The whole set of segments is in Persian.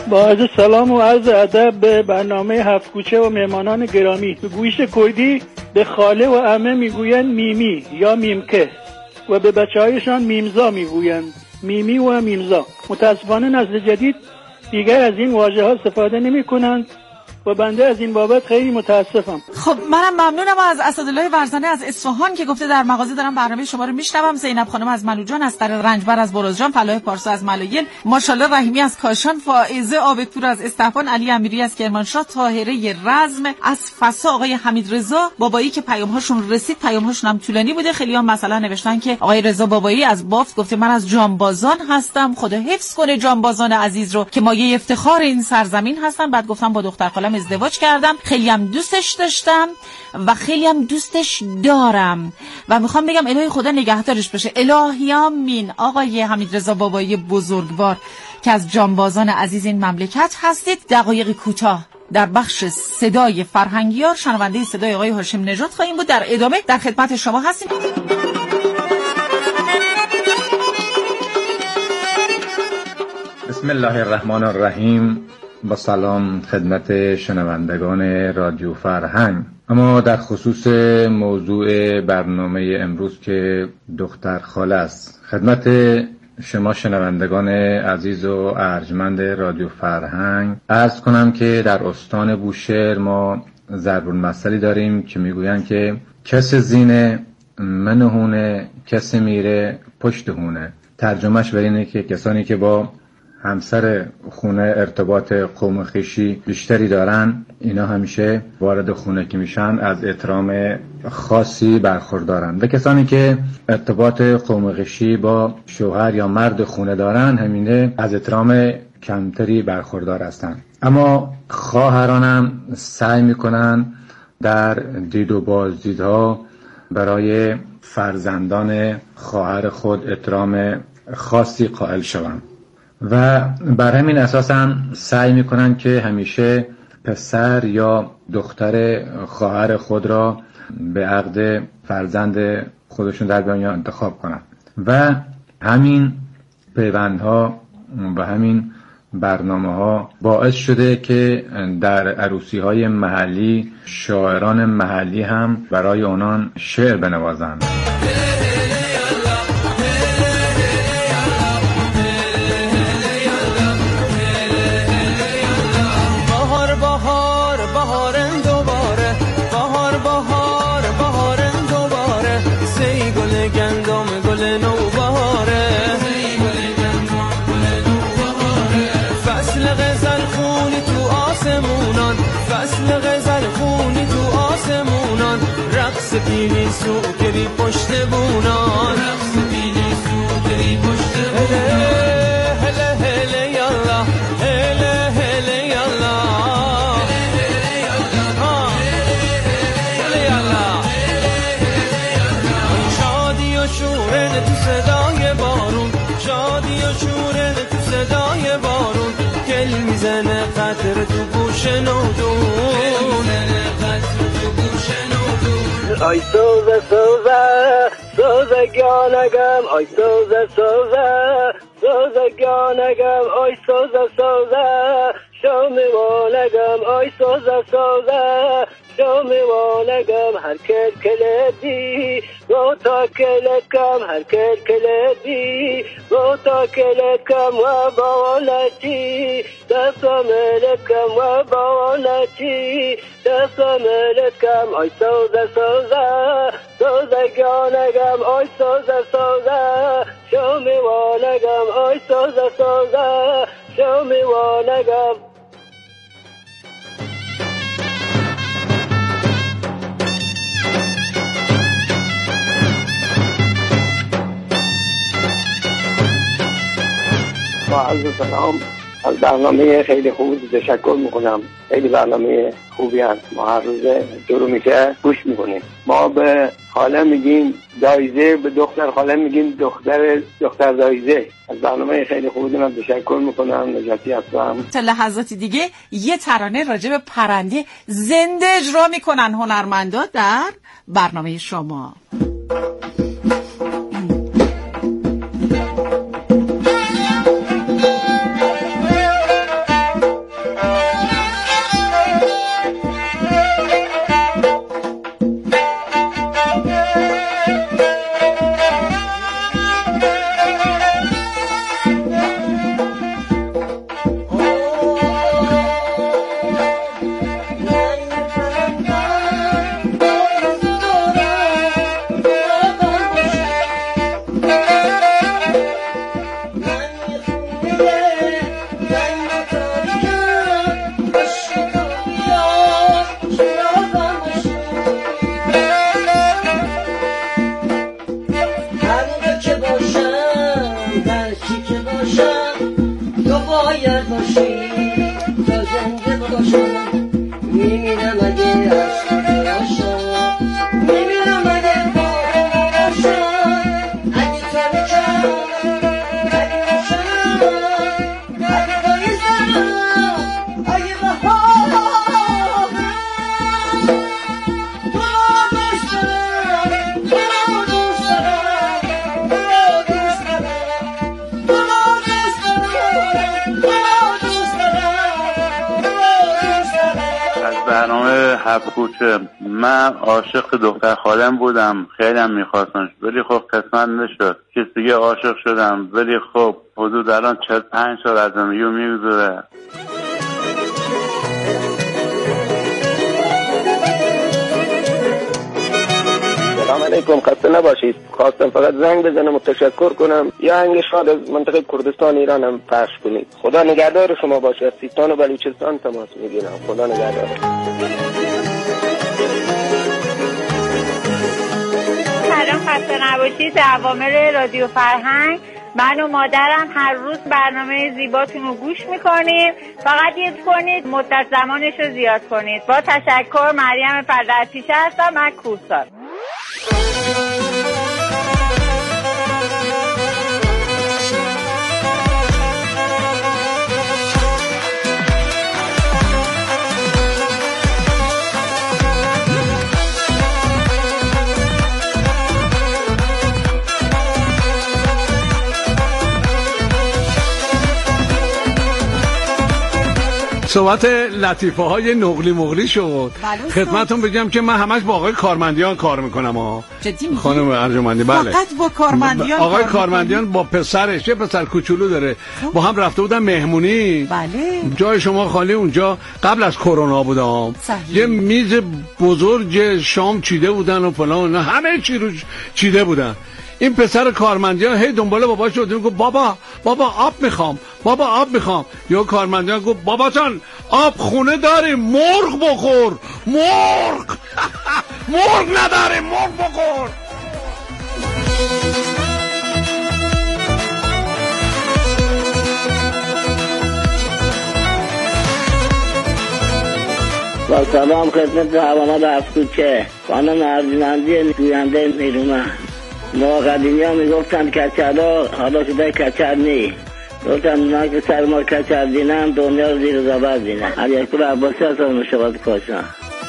با عرض سلام و عرض ادب به برنامه هفت کوچه و مهمانان گرامی. به گویش کردی به خاله و عمه میگویند میمی یا میمکه و به بچه‌هایشان میمزا میگویند، میمی و میمزا. متاسفانه نسل جدید دیگر از این واژه‌ها استفاده نمی‌کنند و بنده از این بابت خیلی متاسفم. خب منم ممنونم از اسدالله ورزنه از اصفهان که گفته در مغازه دارم برنامه شما رو میشنوم. زینب خانم از ملوجان، استر رنجبر از برزجان، فلاح پارسا از ملایل، ماشاءالله رحیمی از کاشان، فائزه آبکپور از استحفان، علی امیری از کرمانشاه، طاهره رزم از فسا، آقای حمید رضا بابایی که پیام‌هاشون رسید، پیام‌هاشون هم طولانی بوده. خیلی هم مثلا نوشتن که آقای رضا بابایی از بافت گفته من از جانبازان هستم، خدا حفظ کنه جانبازان عزیز رو که مایه افتخار این سرزمین هستن. بعد گفتم با دختر خالم ازدواج کردم، خیلی هم دوستش داشتم و خیلی هم دوستش دارم و میخوام بگم الهی خدا نگهدارش بشه. الهی آمین. آقای حمیدرضا بابایی بزرگوار که از جانبازان عزیز این مملکت هستید، دقایق کوتاه در بخش صدای فرهنگیار شنونده صدای آقای هاشم نژاد خواهیم بود. در ادامه در خدمت شما هستیم. بسم الله الرحمن الرحیم. با سلام خدمت شنوندگان رادیو فرهنگ. اما در خصوص موضوع برنامه امروز که دختر خاله است، خدمت شما شنوندگان عزیز و ارجمند رادیو فرهنگ عرض کنم که در استان بوشهر ما ضرب المثلی داریم که میگویند که کس زینه منهونه، کس میره پشت هونه. ترجمهش بر اینه که کسانی که با همسر خونه ارتباط قوم خویشی بیشتری دارن، اینا همیشه وارد خونه که میشن از احترام خاصی برخوردارن و کسانی که ارتباط قوم خویشی با شوهر یا مرد خونه دارن همینه از احترام کمتری برخوردار هستن. اما خواهرانم سعی میکنن در دید و بازدیدها برای فرزندان خواهر خود احترام خاصی قائل شوند و بر همین اساس هم سعی میکنن که همیشه پسر یا دختر خواهر خود را به عقد فرزند خودشون در بیان یا انتخاب کنن و همین پیوندها و همین برنامه‌ها باعث شده که در عروسی های محلی شاعران محلی هم برای اونان شعر بنوازند. سپیدی سوکری پشت بونان، سپیدی سوکری پشت بونان، هله هله یالا، هله هله یالا، هله یالا، شادی و شورن تو صدای بارون، شادی و شورن تو صدای بارون، گل میزنه قطر تو گوش نودون، آی سوزه سوزه سوزگانگم، آی سوزه سوزه سوزگانگم، آی سوزه سوزه شومیوانگم، آی سوزه سوزه شومیوانگم، هر کل کلدی رو تا کلکم، هر کل کلدی رو تا کلکم و باولتی دست ملکم و باولتی دست ملکم، آی سوزه سوزه سوزگانگم، آی سوزه سوزه شومیوانگم، آی سوزه سوزه شومیوانگم. با عرض سلام از برنامه خیلی خوب تشکر میکنم. خیلی برنامه خوبی هست. ما هر روز شروع میشه گوش میکنیم. ما به خاله میگیم دایزه، به دختر خاله میگیم دختر دایزه. از برنامه خیلی خوبی من تشکر میکنم. نجاتی هستم. تا لحظاتی دیگه یه ترانه راجع به پرنده زنده اجرا میکنن هنرمندا در برنامه شما. اگر باشی تا زنده باشم میمیرم اگه عشق باشم میمیرم اگه باشم اگه تو بچم اگه باشم اگه بایزم اگه بهارم تو دوست دارم تو دوست دارم تو دوست دارم تو دوست دارم تو دوست دارم. از برنامه هفت کوچه من عاشق دختر خالم بودم، خیلی هم میخواستمش ولی خب قسمت نشد. کسی دیگه عاشق شدم ولی خب حدود الان 45 سال از زندگی میگذره. سلام علیکم، خسته نباشید. خواستم فقط زنگ بزنم و تشکر کنم یا آهنگ شاد از منطقه کردستان ایران هم پخش کنید. خدا نگهدار شما باشه. از سیستان و بلوچستان تماس میگیرم. خدا نگهدار. سلام، خسته نباشید. اوامر رادیو فرهنگ، من و مادرم هر روز برنامه زیباتون رو گوش میکنیم. فقط یه کنید مدت زمانش رو زیاد کنید. با تشکر. مریم فردرپیشه هستم، من کوهسار. صحبت لطیفه های نقلی مغلی شد. خدمتون بگم که من همش با آقای کارمندیان کار میکنم ها. جدی میگی؟ خانم ارجمندی بله. فقط با کارمندیان؟ آقای کارمندیان با پسرش، یه پسر کوچولو داره، با هم رفته بودن مهمونی. بله. جای شما خالی اونجا قبل از کرونا بودم. صحیح. یه میز بزرگ شام چیده بودن و فلان، همه چی رو چیده بودن. این پسر کارمندیان هی دنبال باباش شد، میگه بابا آب میخوام، بابا آب میخوام. یا کارمندیان گفت بابا جان آب خونه داریم، مرغ بخور. مرغ مرغ نداره، مرغ بخور. با سلام خدمت حوامد هفت‌کوچه، خانم ارجمندی گوینده نیرومه. ما قدیمی ها میگفتن کچلا، حالا شده کچل نی. گفتن من که سر ما کچل دینم دنیا رو زیر زبر دینم. علیکور عباسی هست از مشابهت کاشان.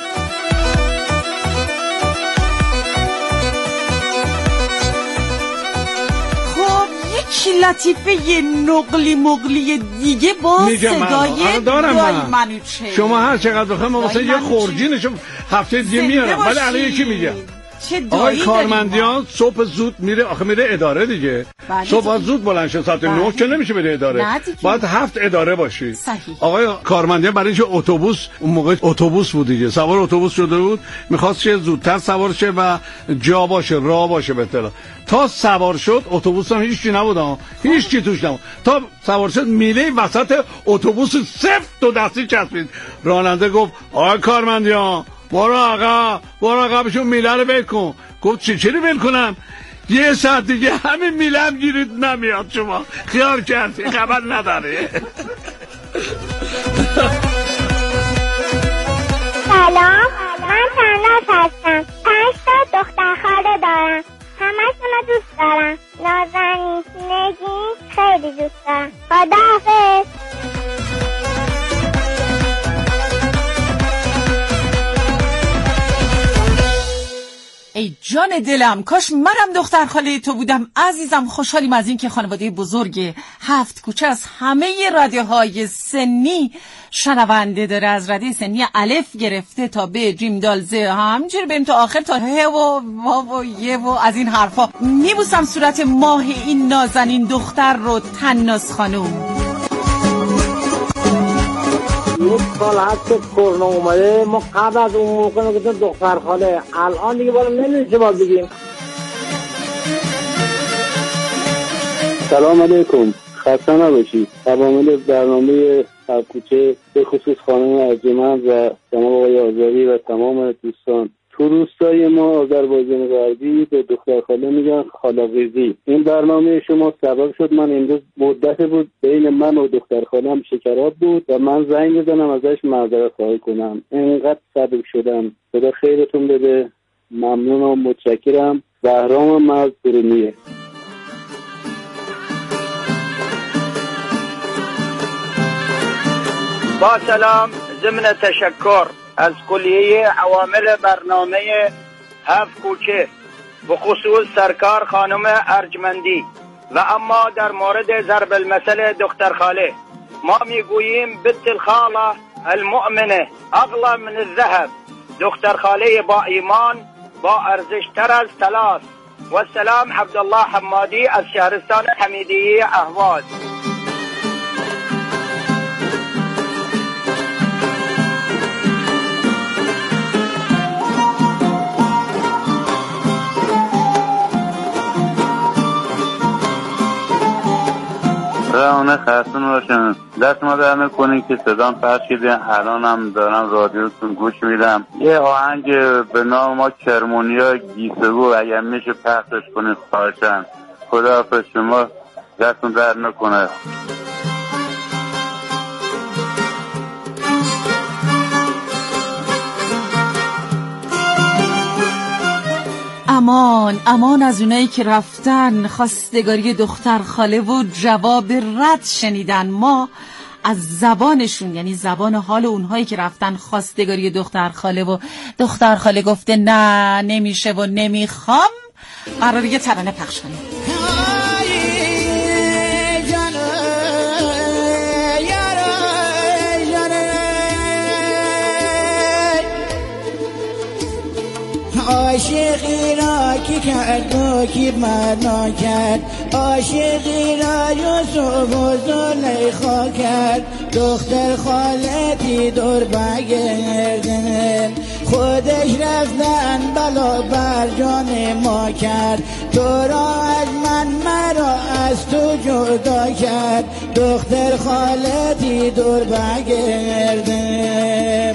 یکی لطیفه نقلی مقلی دیگه با صدای دای منوچهری. شما هر چقدر بخوایم ما واسه یه خورجینشو هفته دیگه میارم، ولی الان یکی میگم. آقای کارمندیان صبح زود میره، آخه میره اداره دیگه. صبح زود بلند شه، ساعت 9 که نمیشه بره اداره، باید 7 اداره باشی. صحیح. آقای کارمندیان برای اینکه اتوبوس، اون موقع اتوبوس بود دیگه، سوار اتوبوس شده بود، میخواست چه زودتر سوار شه و جا باشه، راه باشه. به اطلاع تا سوار شد اتوبوس هم هیچ چی نبود، هیچ چی توش نبود. تا سوار شد میله وسط اتوبوس سفت و دستی چسبید. راننده گفت آقای کارمندیان برو آقا بشون میله رو ول کن. گفت چی رو ول کنم؟ یه ساعت دیگه همین میله هم گیرید نمیاد، شما خیال کردی خبر نداره. سلام، من تناز هستم. 5 تا دختر خاله دارم، همشون رو دوست دارم. نازنین، نگین خیلی دوست دارم. خداحافظ. ای جان دلم، کاش منم دختر خاله تو بودم. عزیزم خوشحالیم از این که خانواده بزرگ هفت کوچه از همه رادیوهای سنی شنونده داره. از رادیو سنی الف گرفته تا به جیم دال ز، همینجوری بریم تا آخر، تا ه و وا و یه و از این حرفا. میبوسم صورت ماه این نازنین دختر رو، تناز خانوم. یک سال هست که کرونا اومده، ما قبل از اون موقع نگفتیم دختر خاله، الان دیگه بالا نمیشه باید بگیم. سلام علیکم، خسته نباشید. تمامی برنامه هفت‌کوچه به خصوص خانم ارجمند و جناب آقای آذری و تمام دوستان تو روستای ما آذربایجان غربی به دختر خاله میگن خالاقیزی. این برنامه شما سبب شد من امروز مدت بود بین من و دختر خالم شکراب بود و من زنگ بزنم ازش معذرت خواهی کنم. اینقدر صدق شدم. خدا خیرتون بده. ممنون و متشکرم. بهرام مزدورمیه. با سلام، ضمن تشکر از کلیه عوامل برنامه هفت کوچه به خصوص سرکار خانم ارجمندی و اما در مورد ضرب المثل دختر خاله ما میگوییم بنت الخاله المؤمنه اغلی من الذهب. دختر خاله با ایمان با ارزش تر از طلا. و سلام، عبدالله حمادی از شهرستان حمیدیه اهواز. اونه خستون باشن. دست ما در نکنین که صدام پخش کردین. الان هم دارم رادیوتون گوش میدم. یه آهنگ به نام ما کرمونیا گیسگو اگر میشه پخشش کنین خواهشن. خدا حافظ شما، دستون در نکنه. امان امان از اونایی که رفتن خواستگاری دختر خاله و جواب رد شنیدن. ما از زبانشون، یعنی زبان حال اونهایی که رفتن خواستگاری دختر خاله و دختر خاله گفته نه نمیشه و نمیخوام، قراره یه ترانه پخش کنیم. عاشقی را کی کرد و کی معنا کرد، عاشقی را یوسف و زلیخا کرد. دختر خالتی دور بگردن خودش رفتن بلا بر جان ما کرد. تو را از من مرا از تو جدا کرد. دختر خالتی دور بگردن.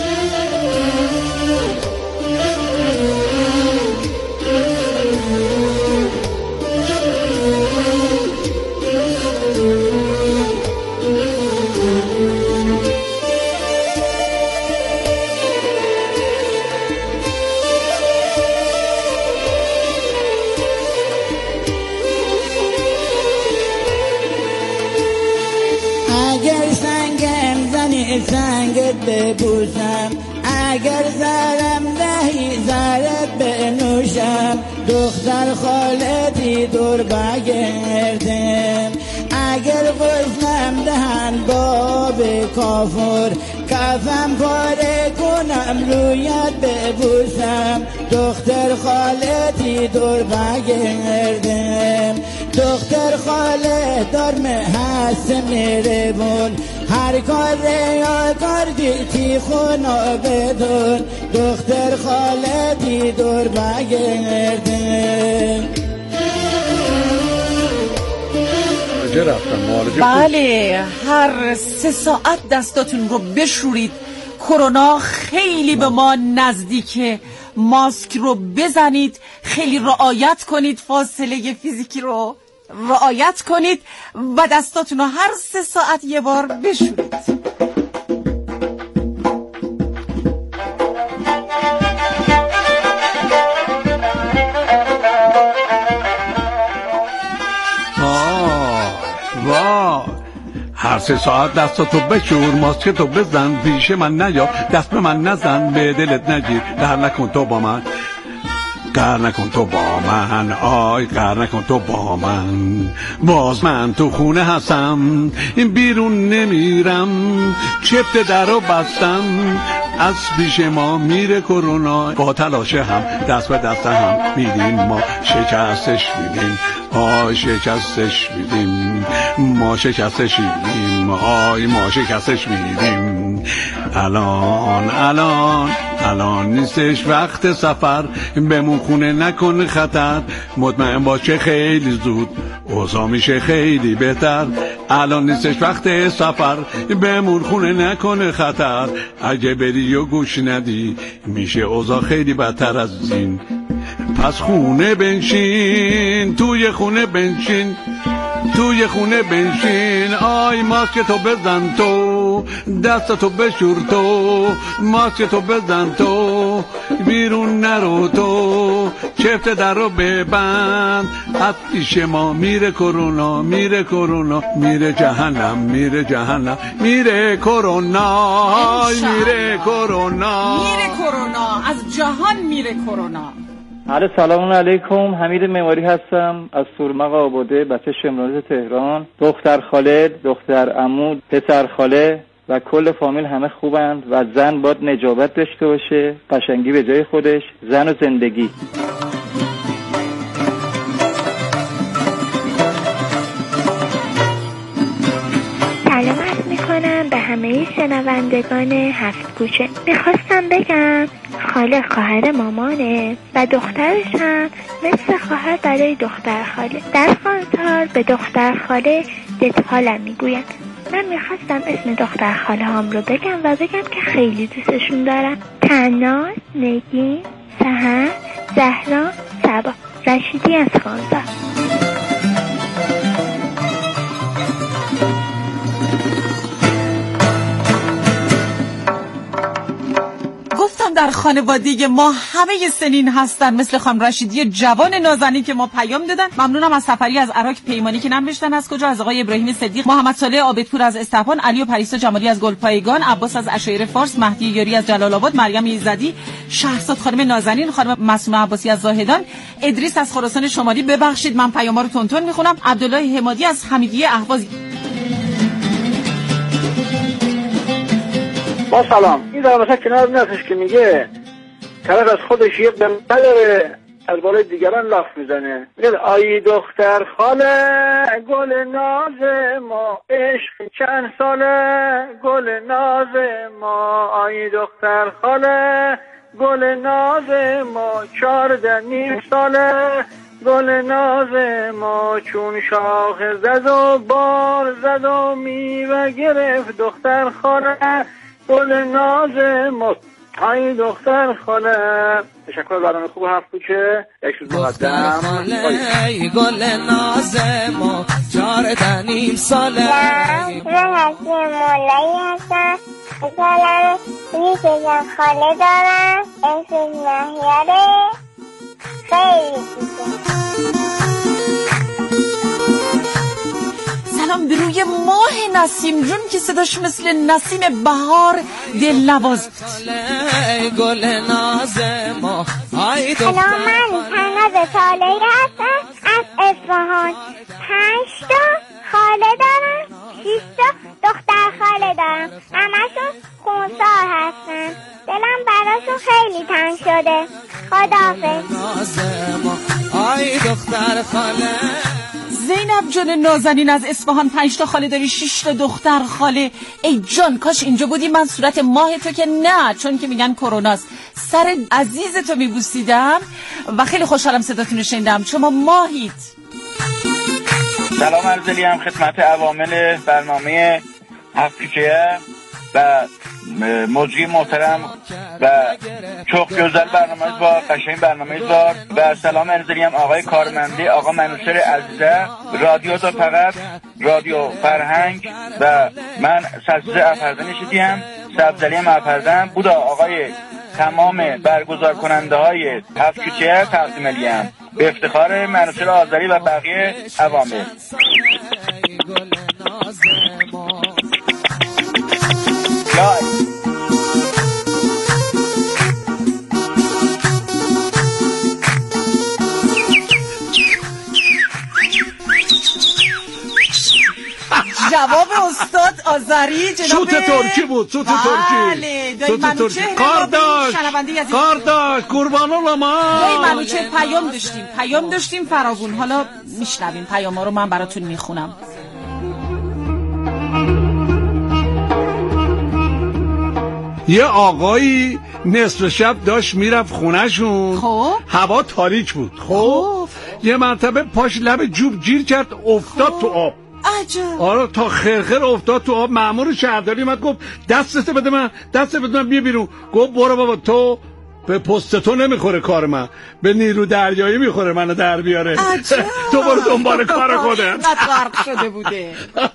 سنگت ببوسم، اگر زرم دهی زرت بنوشم. دختر خالتی دور بگردم، اگر غزنم دهن باب کافر. کفم پاره کنم رویت ببوسم. دختر خالتی دور بگردم. دختر خاله دارم هست میره بون، هر کار یا کار دیتی خونا بدون. دختر خالتی دور بگردم. بله، هر 3 ساعت دستاتون رو بشورید. کرونا خیلی به ما نزدیکه. ماسک رو بزنید، خیلی رعایت کنید، فاصله فیزیکی رو رعایت کنید و دستاتون رو هر 3 ساعت یه بار بشورید. هر 3 ساعت دستاتو بشور، ماسکتو بزن، پیش من نیا، دست به من نزن، به دلت نگیر، قهر نکن تو با من، قهر نکن تو با من، آی قهر نکن تو با من. باز من تو خونه هستم، این بیرون نمیرم، چفت درو بستم، از پیش ما میره کرونا. با تلاش هم دست به دست هم میدیم، ما شکستش میدیم، آی شکستش میدیم، ما شکستش میدیم، آی ما شکستش میدیم. الان الان الان نیستش وقت سفر، بمون خونه نکن خطر، مطمئن باشه خیلی زود اوضاع میشه خیلی بهتر. الان نیستش وقت سفر، بمون خونه نکن خطر، اگه بری و گوش ندی میشه اوضاع خیلی بدتر از این. پس خونه بنشین، توی خونه بنشین، توی خونه بنشین، آی ماسک تو بزن تو، دست تو بشور تو، ماسک تو بزن تو، بیرون نرو تو، چفت در رو ببند، از پیش ما میره کرونا، میره کرونا، میره جهنم، میره جهنم، میره کرونا، میره کرونا، میره کرونا، از جهان میره کرونا. علی سلام علیکم، حمید معماری هستم از سورمق آباده، بچه شمرانیز تهران. دختر خاله، دختر عمو، پسر خاله و کل فامیل همه خوبند و زن باید نجابت داشته باشه، قشنگی به جای خودش، زن و زندگی. سلام عرض میکنم به همه شنوندگان هفت کوچه. میخواستم بگم خاله خواهر مامانه و دخترش هم مثل خواهر برای دختر خاله. در خانسار به دختر خاله دتخالم میگوین. من میخواستم اسم دختر خاله هم رو بگم و بگم که خیلی دوستشون دارم. تناز، نگین، سحر، زهرا، صبا. رشیدی از خانسار. در خانوادگی ما همه سنین هستن، مثل خانم رشیدی جوان نازنین که ما پیام دادن. ممنونم از سفری از عراق پیمانی که ننوشتن از کجا، از آقای ابراهیم صدیق، محمد صالح عابدپور از استپان، علی و پریسا جمالی از گلپایگان، عباس از عشایر فارس، مهدی یاری از جلال آباد، مریم ایزدی، شهرزاد خانم نازنین، خانم معصومه عباسی از زاهدان، ادریس از خراسان شمالی. ببخشید من پیام‌ها رو تونتون میخونم. عبدالله حمادی از حمیدیه اهواز. با سلام. این در مثلا کنار نفسش که میگه طرف از خودش یه بمبه داره، از بالای دیگران لاف میزنه، میگه آی دختر خاله گل ناز ما، عشق چند ساله گل ناز ما، آی دختر خاله گل ناز ما، 14 ساله گل ناز ما، چون شاخ زد و بار زد و میوه گرفت دختر خاله گل ناز ما، ای دختر خاله. تشکر برنامه خوب هفت کوچه. یک روز مقدم گل ناز ما، 14 ساله. من هستی مولایی هستم. بسالم ریشه خاله دارم، اسم مهیاره، خیلی دیگه. سلام به روی ماه نسیم جون که صداش مثل نسیم بهار دل نواز. گل ناز ما، ای دختر. سلام، من تناز طالعی هستم از اصفهان. 5 تا خاله دارم، 6 تا دختر خاله دارم، همشون خونسار هستن. دلم براشون خیلی تنگ شده. خداحافظ. ناز ما، ای دختر خاله. زینب جان نازنین از اصفهان. 5 تا خاله داری، 6 تا دختر خاله. ای جان کاش اینجا بودی، من صورت ماه تو که نه، چون که میگن کروناست، سر عزیز تو میبوسیدم و خیلی خوشحالم صداتون رو شنیدم. شما ماهید. سلام عرض الیم خدمت عوامل برنامه هفت کوچه و مجری محترم و چوخ گزل برنامه بار، قشنگ برنامه بار و سلام عرض الیم آقای کارمنده آقا منوچهر عزیزه. رادیو تا فقط رادیو فرهنگ و من سبزه افرده نشدیم، سبزلی افردم بودا آقای تمام برگزار کننده های هفت کوچه تقدیم الیم به افتخار منوچهر آذری و بقیه عوامل. جواب استاد آذری جناب سوت ترکی بود، سوت ترکی. بله، کار داشت قربان ما. دایی منوچهر پیام داشتیم فراوون. حالا میشنویم پیام ها رو، من براتون میخونم. یه آقایی نصف شب داشت میرفت خونهشون. خب هوا تاریک بود. خب یه مرتبه پاش لب جوب گیر کرد، افتاد تو آب. عجب. آره تا خرخر افتاد تو آب. مأمور شهرداری اومد گفت دستت بده من، بیا بیرون. گفت برو بابا، تو به پست تو نمیخوره کار من، به نیرو دریایی میخوره منو در بیاره. تو برو دنبال کار خودت. غرق شده بوده.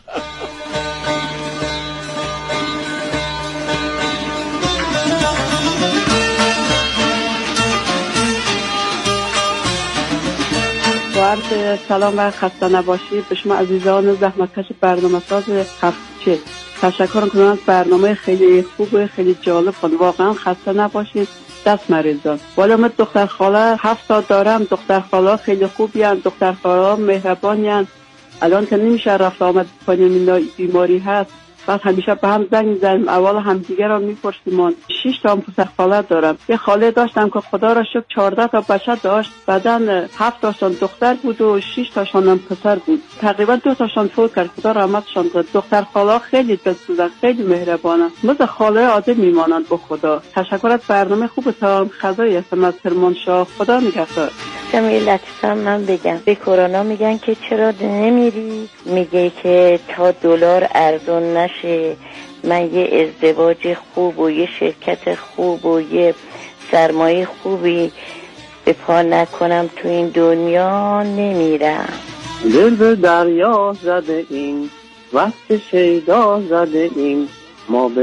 سلام و خسته نباشید به شما عزیزان زحمتکش برنامه‌ساز هفت‌چه. تشکر می‌کنم از برنامه خیلی خوب و خیلی جالب. واقعا خسته نباشید، دست مریضان. والا من دختر خاله 7 تا دارم. دختر خاله خیلی خوبی ان، دختر خاله مهربانی ان. الان که نمیشه رفت آمد کنیم، بیماری هست. بعد همیشه به هم زنگ می‌زنیم، اول هم دیگه را می‌پرسیم. 6 تا پسر خاله دارم. یه خاله داشتم که خدا را شکر 14 تا بچه داشت. بعدن 7 تاشون دختر بود و 6 تاشون هم پسر بود. تقریبا 2 تاشون فوت کرد، خدا رحمتشون کنه. دختر خاله خیلی دلسوزن، خیلی مهربانن، مثل خاله عادی میمانند. به خدا تشکر از برنامه خوبتون. خدای هستم از کرمانشاه. خدا نگهدار. جمعی لطفا من بگم به کرونا میگن که چرا نمیری، میگه که تا دلار ارزون نشه من یه ازدواج خوب و یه شرکت خوب و یه سرمایه خوبی به پا نکنم تو این دنیا نمیرم. دل به دریا زده ایم، وقت شیدا زده ایم، ما به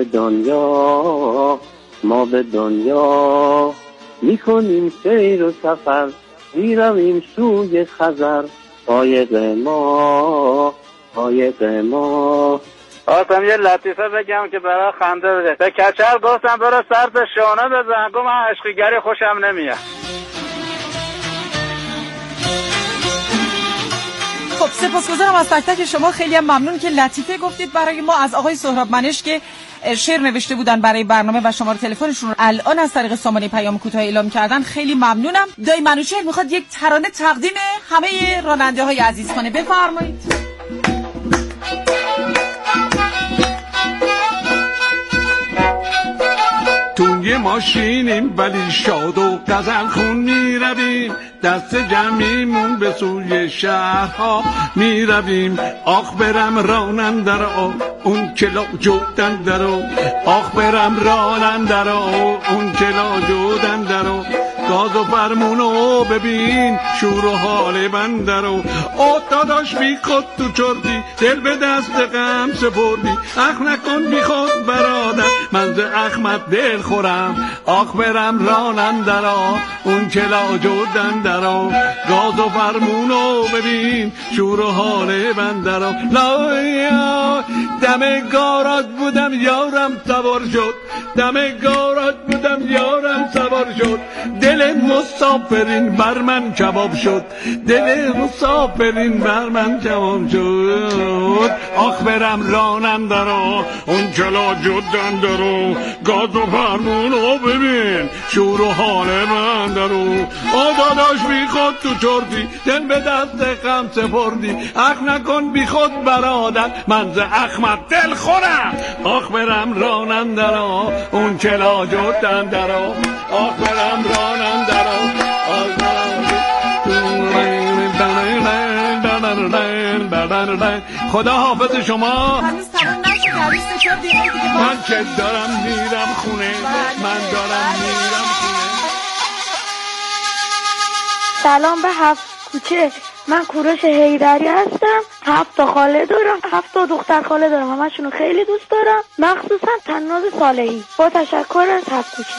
دنیا میکنیم سیر و سفر، میرویم سوی خزر، قایق ما. خواستم یه لطیفه بگم که برای خنده بده. به کچل گفتم برو سر به شانه بزن، گفت من عشقیگری خوشم نمیاد. خب سپاسگزارم از تک تک شما. خیلی هم ممنون که لطیفه گفتید برای ما. از آقای سهراب منش که شعر نوشته بودن برای برنامه و شماره تلفنشون رو الان از طریق سامانه پیام کوتاه اعلام کردن. خیلی ممنونم. دایی منوچهر میخواد یک ترانه تقدیم همه راننده های عزیز کنه. بفرمایید. توی ماشینیم ولی شاد و غزل خون میرویم، دست جمعیمون به سوی شهرها میرویم. آخ برم راننده را اون کلا جودنده را، آخ برم راننده را اون کلا جودنده را، گاز و فرمونو ببین شور و حال بنده رو. او داداش بی خود تو چردی، دل به دست غم سپردی، اخ نکن بی خود برادر من ز اخمت دل خورم. آخ برم راننده را اون کلا جودنده را، گاز و فرمونو ببین شور و حال بنده رو. لایا دم گاراج بودم یارم سوار شد، دم گاراج بودم یارم سوار شد، دل مسافرین بر من کباب شد، دل مسافرین بر من کباب شد. آخ برم راننده را اون کلا جودنده رو، گاز و فرمونو ببین شور و حال بنده رو. داداش بی خود تو چردی، دل به دست غم سپردی، اخ نکن بی خود برادر من ز اخمت دل خورم. آخ برم راننده را اون کلا جودنده را، آخ برم راننده را. خدا حافظ شما. من که دارم میرم خونه، من دارم میرم خونه. سلام به هفت کوچه. من کوروش حیدری هستم. 7 تا خاله دارم، 7 تا دختر خاله دارم. همشونو خیلی دوست دارم، مخصوصا تناز صالحی. با تشکر از هفت کوچه.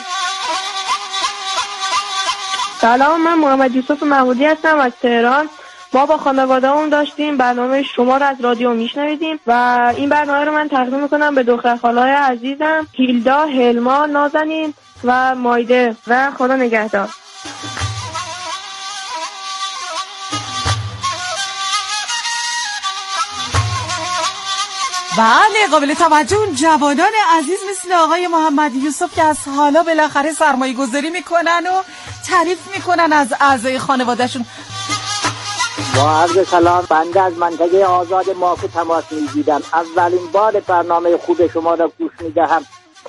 سلام، من محمد یوسف محمودی هستم از تهران. ما با خانواده‌مون داشتیم برنامه شما رو از رادیو میشنویدیم و این برنامه رو من تقدیم میکنم به دختر خاله‌های عزیزم هیلدا، هلما، نازنین و مایده و خدا نگهدار. بله، قابل توجه اون جوانان عزیز مثل آقای محمد یوسف که از حالا بالاخره سرمایه گذاری میکنن و تعریف میکنن از اعضای خانوادهشون. با عرض سلام، بنده از منطقه آزاد ماکو تماس میگیرم. اولین بار برنامه خوب شما را گوش میدهم.